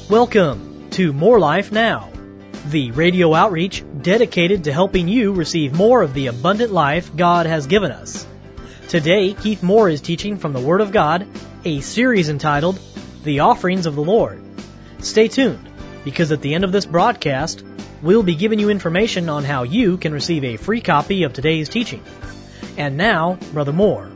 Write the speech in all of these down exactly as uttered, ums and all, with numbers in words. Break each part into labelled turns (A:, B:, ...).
A: Welcome to More Life Now, the radio outreach dedicated to helping you receive more of the abundant life God has given us. Today, Keith Moore is teaching from the Word of God, a series entitled, The Offerings of the Lord. Stay tuned, because at the end of this broadcast, we'll be giving you information on how you can receive a free copy of today's teaching. And now, Brother Moore.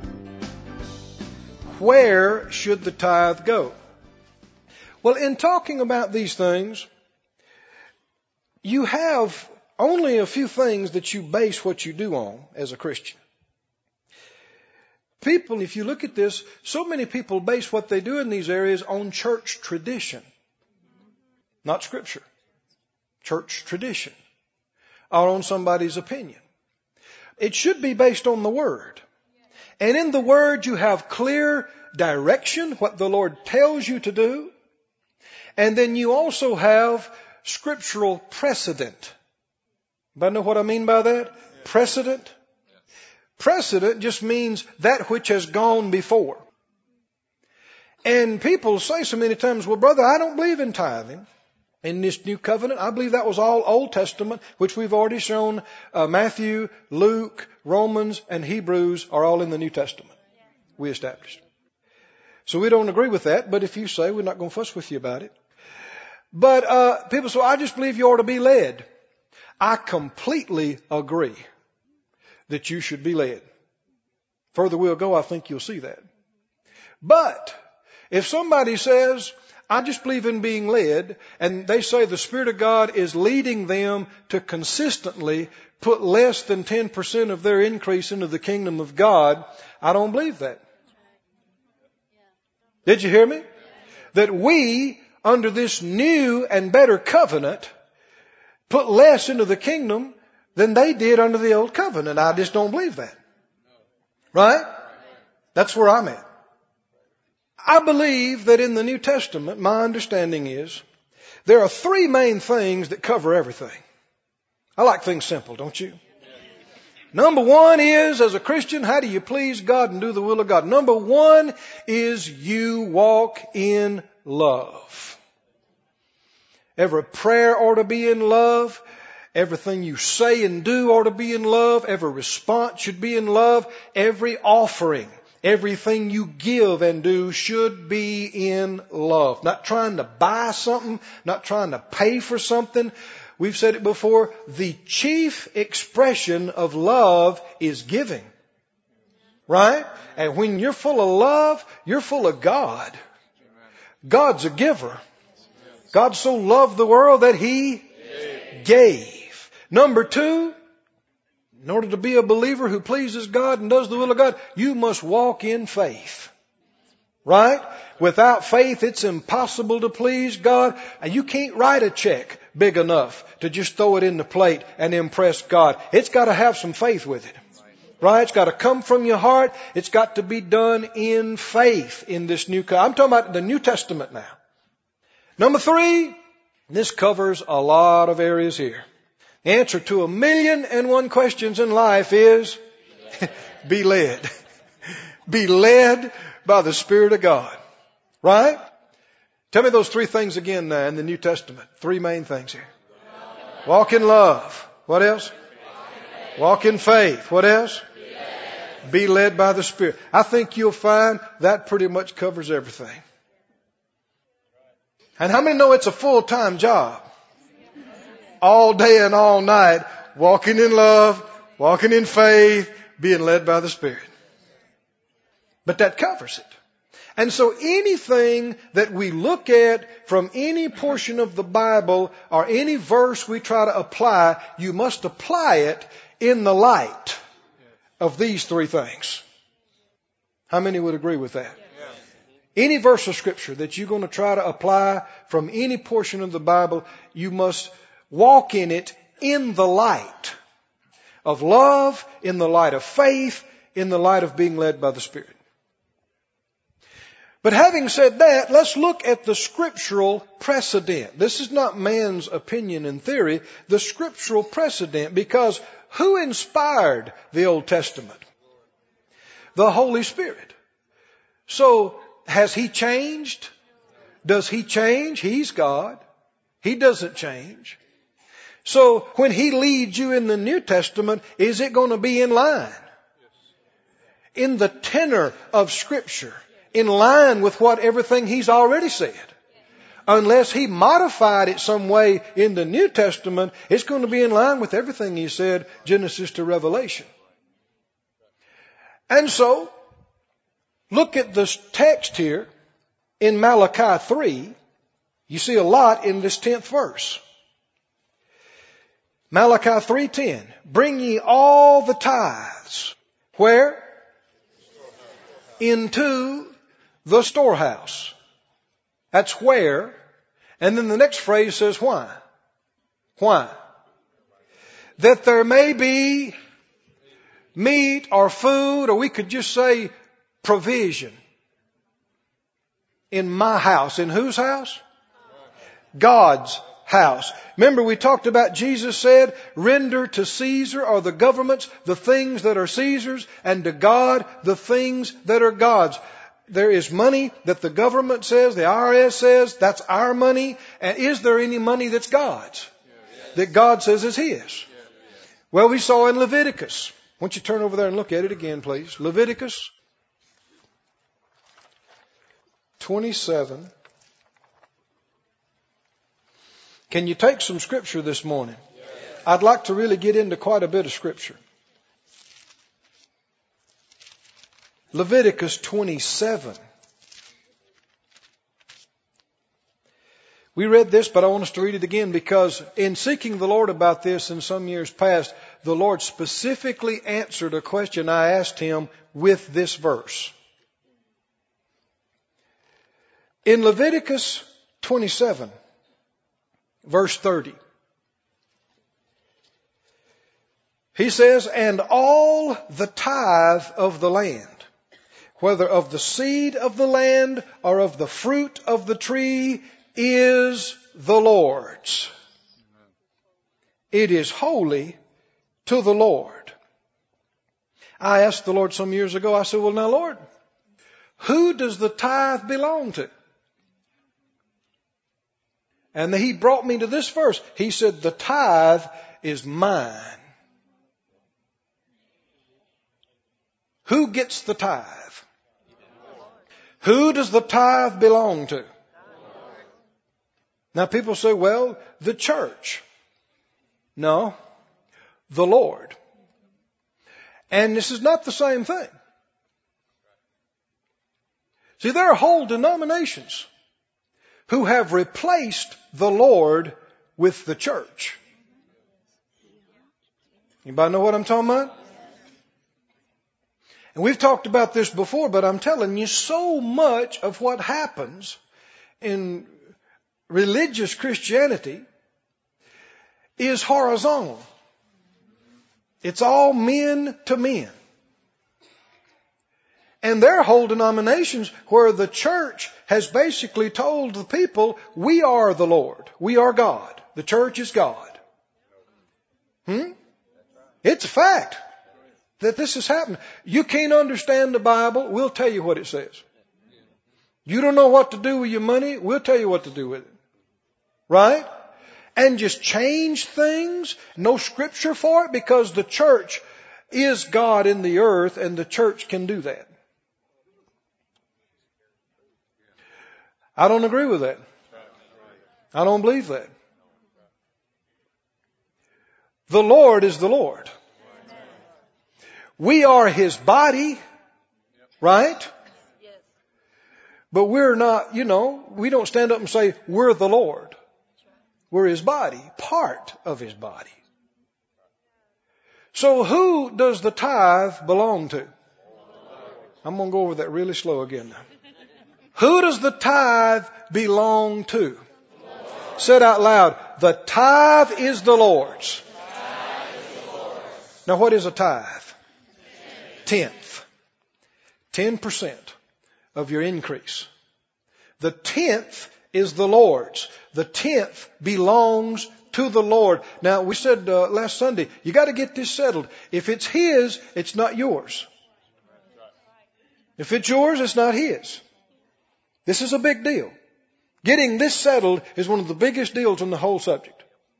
B: Where should the tithe go? Well, in talking about these things, you have only a few things that you base what you do on as a Christian. People, if you look at this, so many people base what they do in these areas on church tradition, not Scripture. Church tradition, or on somebody's opinion. It should be based on the Word. And in the Word you have clear direction, what the Lord tells you to do. And then you also have scriptural precedent. Anybody know what I mean by that? Precedent? Precedent just means that which has gone before. And people say so many times, well, brother, I don't believe in tithing in this new covenant. I believe that was all Old Testament, which we've already shown. Uh, Matthew, Luke, Romans, and Hebrews are all in the New Testament. We established. So we don't agree with that, but if you say, we're not going to fuss with you about it. But uh people say, I just believe you ought to be led. I completely agree that you should be led. Further we'll go, I think you'll see that. But if somebody says, I just believe in being led, and they say the Spirit of God is leading them to consistently put less than ten percent of their increase into the kingdom of God, I don't believe that. Did you hear me? That we, under this new and better covenant, put less into the kingdom than they did under the old covenant. I just don't believe that. Right? That's where I'm at. I believe that in the New Testament, my understanding is, there are three main things that cover everything. I like things simple, don't you? Number one is, as a Christian, how do you please God and do the will of God? Number one is you walk in love. Every prayer ought to be in love. Everything you say and do ought to be in love. Every response should be in love. Every offering, everything you give and do should be in love. Not trying to buy something, not trying to pay for something. We've said it before, the chief expression of love is giving. Right? And when you're full of love, you're full of God. God's a giver. God so loved the world that He gave. Number two, in order to be a believer who pleases God and does the will of God, you must walk in faith. Right? Without faith, it's impossible to please God. And you can't write a check big enough to just throw it in the plate and impress God. It's got to have some faith with it. Right? It's got to come from your heart. It's got to be done in faith in this new covenant. I'm talking about the New Testament now. Number three, this covers a lot of areas here. The answer to a million and one questions in life is be led. Be led by the Spirit of God. Right? Tell me those three things again now in the New Testament. Three main things here. Walk in love. What else? Walk in faith. What else? Be led by the Spirit. I think you'll find that pretty much covers everything. And how many know it's a full-time job? All day and all night, walking in love, walking in faith, being led by the Spirit. But that covers it. And so anything that we look at from any portion of the Bible or any verse we try to apply, you must apply it in the light of these three things. How many would agree with that? Any verse of Scripture that you're going to try to apply from any portion of the Bible, you must walk in it in the light of love, in the light of faith, in the light of being led by the Spirit. But having said that, let's look at the scriptural precedent. This is not man's opinion and theory, the scriptural precedent, because who inspired the Old Testament? The Holy Spirit. So, has He changed? Does He change? He's God. He doesn't change. So when He leads you in the New Testament, is it going to be in line? In the tenor of Scripture, in line with what everything He's already said. Unless He modified it some way in the New Testament, it's going to be in line with everything He said, Genesis to Revelation. And so, look at this text here in Malachi three. You see a lot in this tenth verse. Malachi three ten. Bring ye all the tithes. Where? Into the storehouse. That's where. And then the next phrase says why? Why? That there may be meat or food, or we could just say provision. In my house. In whose house? God's house. Remember we talked about Jesus said, render to Caesar or the governments the things that are Caesar's, and to God the things that are God's. There is money that the government says, the I R S says, that's our money. And is there any money that's God's? That God says is His? Well, we saw in Leviticus. Why don't you turn over there and look at it again, please. Leviticus twenty-seven. Can you take some scripture this morning? I'd like to really get into quite a bit of scripture. Leviticus twenty-seven. We read this, but I want us to read it again because in seeking the Lord about this in some years past, the Lord specifically answered a question I asked Him with this verse. In Leviticus twenty-seven, verse thirty, He says, and all the tithe of the land, whether of the seed of the land or of the fruit of the tree, is the Lord's. It is holy to the Lord. I asked the Lord some years ago, I said, well now Lord, who does the tithe belong to? And He brought me to this verse. He said, the tithe is mine. Who gets the tithe? Who does the tithe belong to? Now people say, well, the church. No, the Lord. And this is not the same thing. See, there are whole denominations who have replaced the Lord with the church. Anybody know what I'm talking about? And we've talked about this before, but I'm telling you, so much of what happens in religious Christianity is horizontal. It's all men to men. And there are whole denominations where the church has basically told the people, we are the Lord. We are God. The church is God. Hmm? It's a fact that this has happened. You can't understand the Bible, we'll tell you what it says. You don't know what to do with your money, we'll tell you what to do with it. Right? And just change things, no scripture for it, because the church is God in the earth and the church can do that. I don't agree with that. I don't believe that. The Lord is the Lord. We are His body, right? But we're not, you know, we don't stand up and say, we're the Lord. We're His body, part of His body. So who does the tithe belong to? I'm going to go over that really slow again now. Who does the tithe belong to? Said out loud, the tithe is the Lord's. Now what is a tithe? Tenth. Ten percent of your increase. The tenth is the Lord's. The tenth belongs to the Lord. Now we said uh, last Sunday, you got to get this settled. If it's His, it's not yours. If it's yours, it's not His. This is a big deal. Getting this settled is one of the biggest deals in the whole subject.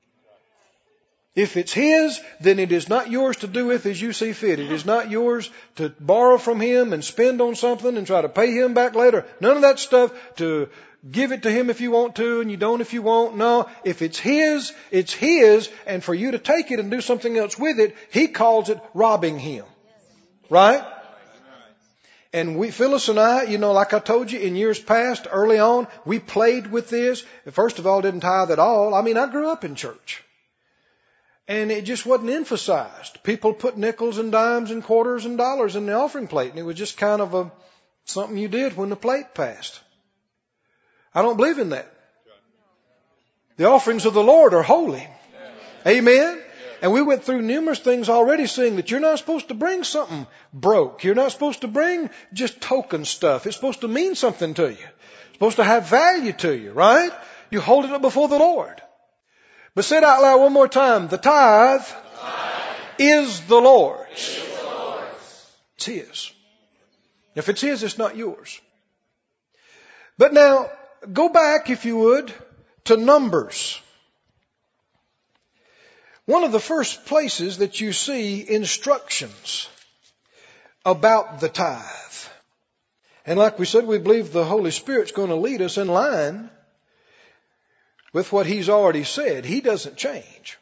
B: If it's His, then it is not yours to do with as you see fit. It is not yours to borrow from Him and spend on something and try to pay Him back later. None of that stuff to give it to Him if you want to and you don't if you won't. No, if it's His, it's His, and for you to take it and do something else with it, He calls it robbing Him. Right? And we, Phyllis and I, you know, like I told you in years past, early on, we played with this. First of all, didn't tithe at all. I mean, I grew up in church. And it just wasn't emphasized. People put nickels and dimes and quarters and dollars in the offering plate. And it was just kind of a something you did when the plate passed. I don't believe in that. The offerings of the Lord are holy. Amen? And we went through numerous things already saying that you're not supposed to bring something broke. You're not supposed to bring just token stuff. It's supposed to mean something to you. It's supposed to have value to you, right? You hold it up before the Lord. But say it out loud one more time. The tithe, the tithe is the Lord's. Is the Lord's. It's His. If it's His, it's not yours. But now, go back, if you would, to Numbers. One of the first places that you see instructions about the tithe. And like we said, we believe the Holy Spirit's going to lead us in line with what He's already said. He doesn't change.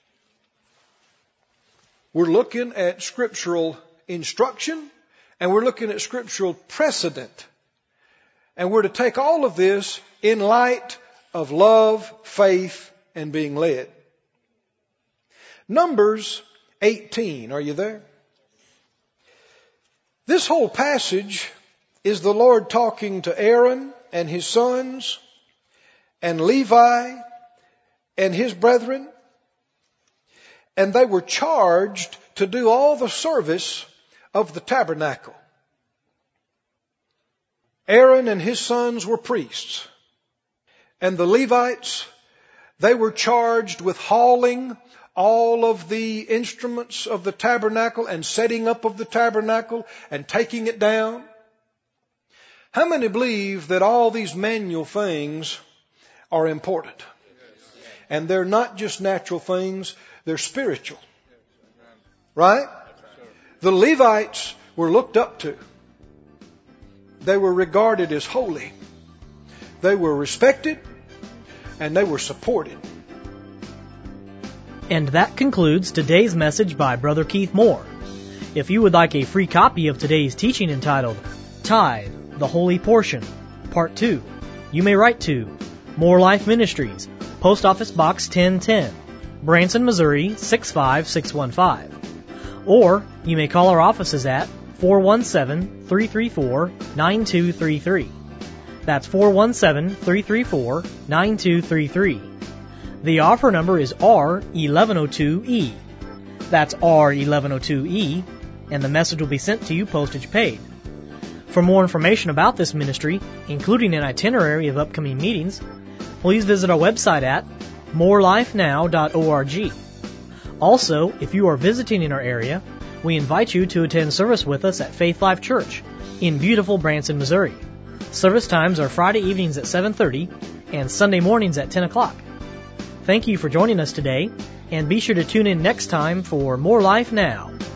B: We're looking at scriptural instruction and we're looking at scriptural precedent. And we're to take all of this in light of love, faith, and being led. Numbers eighteen. Are you there? This whole passage is the Lord talking to Aaron and his sons and Levi and his brethren. And they were charged to do all the service of the tabernacle. Aaron and his sons were priests. And the Levites, they were charged with hauling all of the instruments of the tabernacle and setting up of the tabernacle and taking it down. How many believe that all these manual things are important? And they're not just natural things, they're spiritual. Right? The Levites were looked up to. They were regarded as holy. They were respected and they were supported.
A: And that concludes today's message by Brother Keith Moore. If you would like a free copy of today's teaching entitled Tithe, the Holy Portion, Part two, you may write to More Life Ministries, Post Office Box ten ten, Branson, Missouri six five six one five. Or you may call our offices at four one seven, three three four, nine two three three. That's four one seven, three three four, nine two three three. The offer number is R eleven oh two E. That's R eleven oh two E, and the message will be sent to you postage paid. For more information about this ministry, including an itinerary of upcoming meetings, please visit our website at more life now dot org. Also, if you are visiting in our area, we invite you to attend service with us at Faith Life Church in beautiful Branson, Missouri. Service times are Friday evenings at seven thirty and Sunday mornings at ten o'clock. Thank you for joining us today, and be sure to tune in next time for More Life Now.